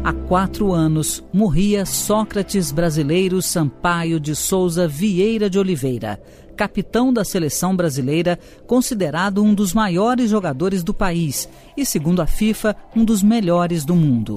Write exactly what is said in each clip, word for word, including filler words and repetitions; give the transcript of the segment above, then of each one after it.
Há quatro anos, morria Sócrates Brasileiro Sampaio de Souza Vieira de Oliveira, capitão da seleção brasileira, considerado um dos maiores jogadores do país e, segundo a FIFA, um dos melhores do mundo.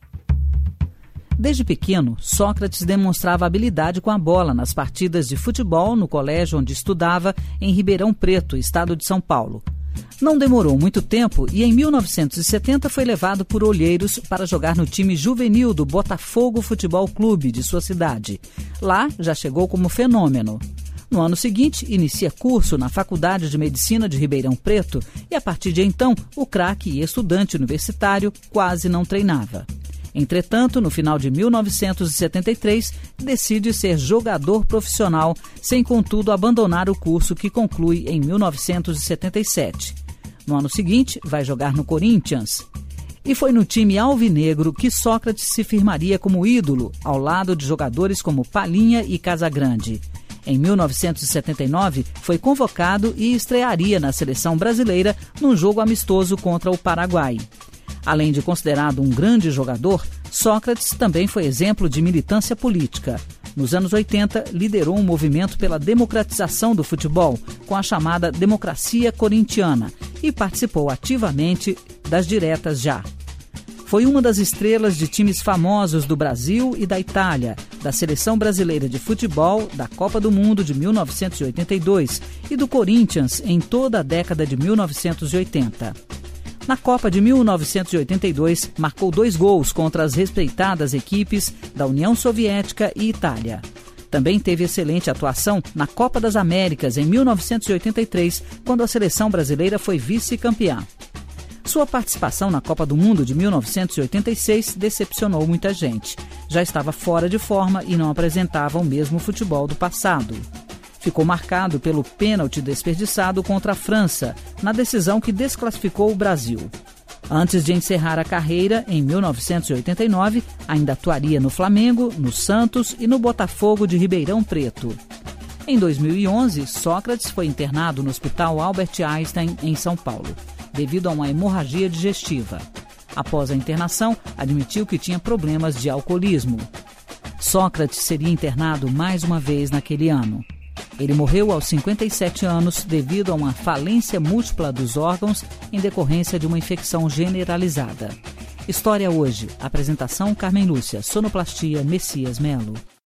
Desde pequeno, Sócrates demonstrava habilidade com a bola nas partidas de futebol no colégio onde estudava, em Ribeirão Preto, estado de São Paulo. Não demorou muito tempo e em mil novecentos e setenta foi levado por olheiros para jogar no time juvenil do Botafogo Futebol Clube de sua cidade. Lá já chegou como fenômeno. No ano seguinte, inicia curso na Faculdade de Medicina de Ribeirão Preto e a partir de então, o craque e estudante universitário quase não treinava. Entretanto, no final de mil novecentos e setenta e três, decide ser jogador profissional, sem contudo abandonar o curso que conclui em mil novecentos e setenta e sete. No ano seguinte, vai jogar no Corinthians. E foi no time alvinegro que Sócrates se firmaria como ídolo, ao lado de jogadores como Palhinha e Casagrande. Em mil novecentos e setenta e nove, foi convocado e estrearia na seleção brasileira num jogo amistoso contra o Paraguai. Além de considerado um grande jogador, Sócrates também foi exemplo de militância política. Nos anos oitenta, liderou um movimento pela democratização do futebol, com a chamada Democracia Corintiana, e participou ativamente das diretas já. Foi uma das estrelas de times famosos do Brasil e da Itália, da Seleção Brasileira de Futebol, da Copa do Mundo de mil novecentos e oitenta e dois e do Corinthians em toda a década de mil novecentos e oitenta. Na Copa de mil novecentos e oitenta e dois, marcou dois gols contra as respeitadas equipes da União Soviética e Itália. Também teve excelente atuação na Copa das Américas em mil novecentos e oitenta e três, quando a seleção brasileira foi vice-campeã. Sua participação na Copa do Mundo de mil novecentos e oitenta e seis decepcionou muita gente. Já estava fora de forma e não apresentava o mesmo futebol do passado. Ficou marcado pelo pênalti desperdiçado contra a França, na decisão que desclassificou o Brasil. Antes de encerrar a carreira, em mil novecentos e oitenta e nove, ainda atuaria no Flamengo, no Santos e no Botafogo de Ribeirão Preto. Em dois mil e onze, Sócrates foi internado no Hospital Albert Einstein, em São Paulo, devido a uma hemorragia digestiva. Após a internação, admitiu que tinha problemas de alcoolismo. Sócrates seria internado mais uma vez naquele ano. Ele morreu aos cinquenta e sete anos devido a uma falência múltipla dos órgãos em decorrência de uma infecção generalizada. História hoje. Apresentação Carmen Lúcia. Sonoplastia Messias Melo.